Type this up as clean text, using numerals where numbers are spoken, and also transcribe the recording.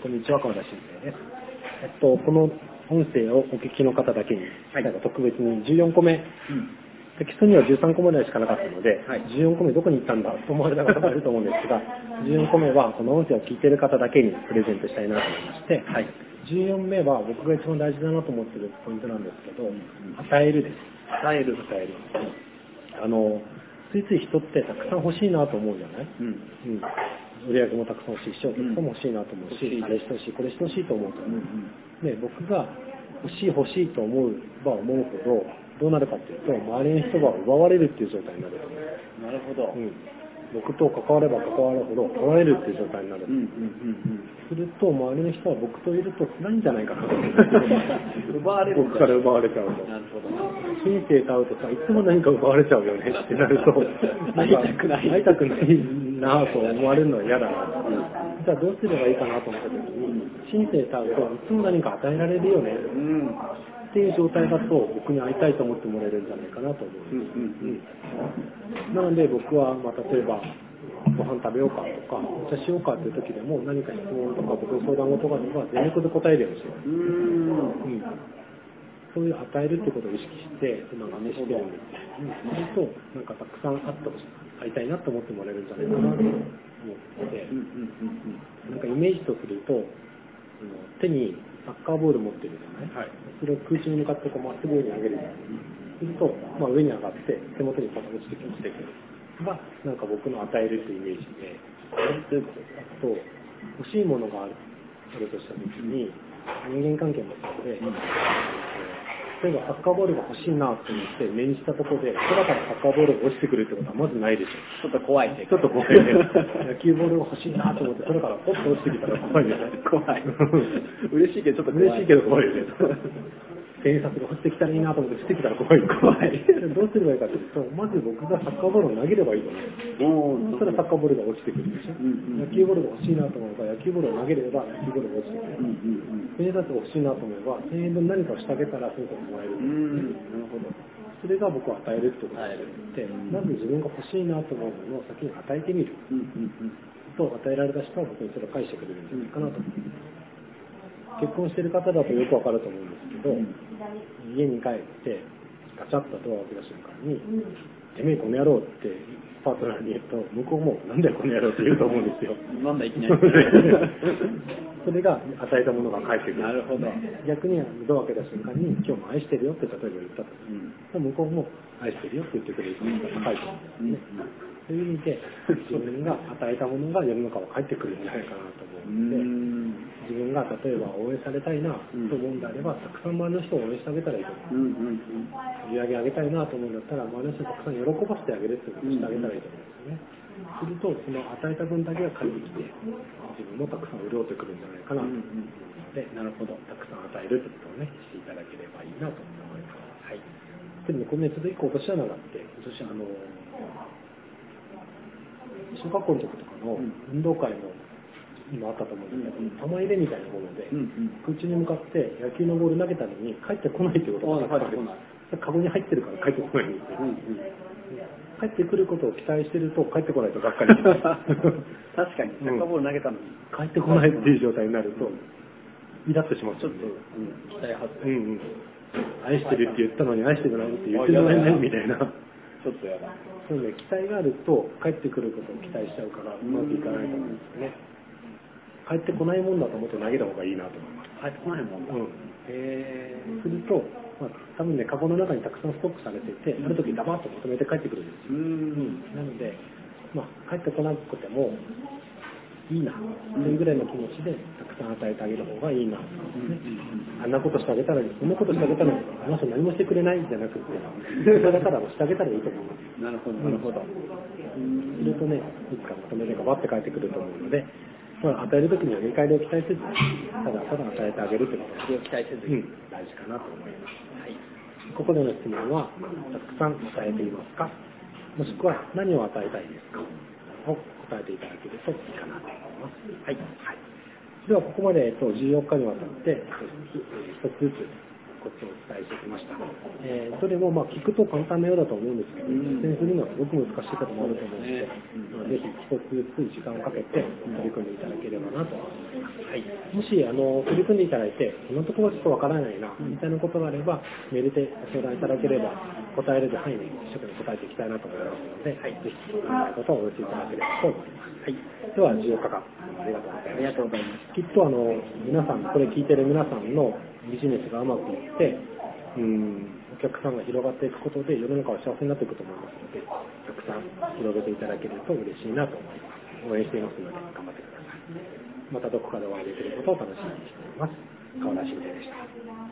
こんにちは、川田新平です。この音声をお聞きの方だけに、特別に14個目、テキストには13個目しかなかったので、14個目どこに行ったんだと思われた方がいると思うんですが、14個目はこの音声を聞いている方だけにプレゼントしたいなと思いまして、14目は僕が一番大事だなと思っているポイントなんですけど、与えるです。与える。ついつい人ってたくさん欲しいなと思うじゃない、売り上げもたくさん欲しいし、お客さんも欲しいなと思うし、あれしてほしい、これしてほしいと思うと思う。で、僕が欲しいと思うば思うほど、どうなるかっていうと、周りの人が奪われるっていう状態になると思う。 なるほど。 僕と関われば関わるほど取られるっていう状態になる。すると、周りの人は僕といると辛いんじゃないかなと思う。 奪われる。 僕から奪われちゃうと。 なるほど。 人生と会うとさ、いつも何か奪われちゃうよねってなると、 会いたくないなと思われるのは嫌だな。じゃあどうすればいいかなと思った時に、人生と会うといつも何か与えられるよね。っていう状態だと僕に会いたいと思ってもらえるんじゃないかなと思う。なので僕は、例えばご飯食べようかとかお茶しようかっていう時でも何か質問とか僕の相談事があれば全力で答えるようにします。そういう与えるってことを意識して今真似してるんです。するとなんかたくさん会いたいなと思ってもらえるんじゃないかなと思って、なんかイメージとすると手にサッカーボール持ってるじゃない、それを空中に向かってまっすぐ上に上げるじゃない。すると、上に上がって手元に落ちてくるがなんか僕の与えるっていうイメージで、あと欲しいものがあるとした時に人間関係もそうで、例えばサッカーボールが欲しいなと思って目にしたところで空からサッカーボールが落ちてくるってことはまずないでしょ。 ちょっと怖いね。 ちょっと怖いね。野球ボールが欲しいなと思って空からポッと落ちてきたら怖いね。 怖い。嬉しいけどちょっと怖い。 嬉しいけど怖いよね。千円札が落ちてきたらいいなと思って落ちてきたら怖い。どうすればいいかというと、まず僕がサッカーボールを投げればいいと思う。そしたらサッカーボールが落ちてくるでしょ。野球ボールが欲しいなと思えば野球ボールを投げれば野球ボールが落ちてくる。千円札が欲しいなと思えば千円分何かをしてあげたらそういうこともらえる。なるほど。それが僕は与えるってことで、まず自分が欲しいなと思うものを先に与えてみる。と与えられた人は僕にそれを返してくれるんじゃないかなと思います。結婚している方だとよくわかると思うんですけど、家に帰ってガチャッとドアを開けた瞬間にてめえこの野郎ってパートナーに言うと向こうもなんだよこの野郎って言うと思うんですよ。 なんだいきなりそれが与えたものが返ってくる。 なるほど。 逆にドアを開けた瞬間に今日も愛してるよって例えば言ったと、向こうも愛してるよって言ってくれる可能性が高いと思うんですね。そういう意味で自分が与えたものが世の中を返ってくるんじゃないかなと思うので、自分が例えば応援されたいなと思うんであれば、たくさん周りの人を応援してあげたらいいと思う。売り上げ上げたいなと思うんだったら周りの人をたくさん喜ばせてあげるっていうことをしてあげたらいいと思うんですよね。するとその与えた分だけが返ってきて自分もたくさん潤ってくるんじゃないかなと思うので、なるほど、たくさん与えるってことをねしていただければいいなと思います。でもこれね、ちょっと一個落とし穴があって、今年小学校の時とかの運動会の今あったと思うんですけど、玉入れみたいなもので、空中に向かって野球のボール投げたのに帰ってこないということがあったんです。カゴに入ってるから帰ってこないんですよ。帰ってくることを期待してると帰ってこないとがっかりします。 確かにサッカーボール投げたのに帰ってこないっていう状態になるとイラッとします。 ちょっと期待外れ。 愛してるって言ったのに愛してくないって言ってもらえないみたいな。 ちょっとやだ。 そうね、期待があると帰ってくることを期待しちゃうからうまくいかないと思うんですよね。帰ってこないもんだと思って投げた方がいいなと思います。 帰ってこないもんだ。 すると、多分ね、カゴの中にたくさんストックされていて、ある時ダバッとまとめて帰ってくるんですよ。なので、帰ってこなくてもいいなというぐらいの気持ちでたくさん与えてあげる方がいいなと思いますね。あんなことしてあげたらいい、こんなことしてあげたらいい、あの人何もしてくれないんじゃなくて、だからしてあげたらいいと思います。 なるほど、なるほど。 するとね、いつかまとめてガバッて帰ってくると思うので、与えるときには見返りを期待せず、ただただ与えてあげるということを期待せず、 大事かなと思います。ここでの質問は、たくさん与えていますか、もしくは何を与えたいですかを答えていただけるといいかなと思います。ではここまで14日にわたって一つずつこっちをお伝えしてきました。どれも聞くと簡単なようだと思うんですけど、実践するのはすごく難しいこともあると思うので、ぜひ一つずつ時間をかけて取り組んでいただければなと思います。はい、もし取り組んでいただいて、このところはちょっとわからないなみたいなことがあれば、メールでご相談いただければ、答えれる範囲で一生懸命答えていきたいなと思いますので、ぜひことをお寄せいただければと思います。はい、では14日間ありがとうございます。きっと皆さん、これ聞いてる皆さんのビジネスがうまくいって、お客さんが広がっていくことで世の中は幸せになっていくと思いますので、たくさん広げていただけると嬉しいなと思います。応援していますので頑張ってください。またどこかでお会いできることを楽しみにしています。川田修平でした。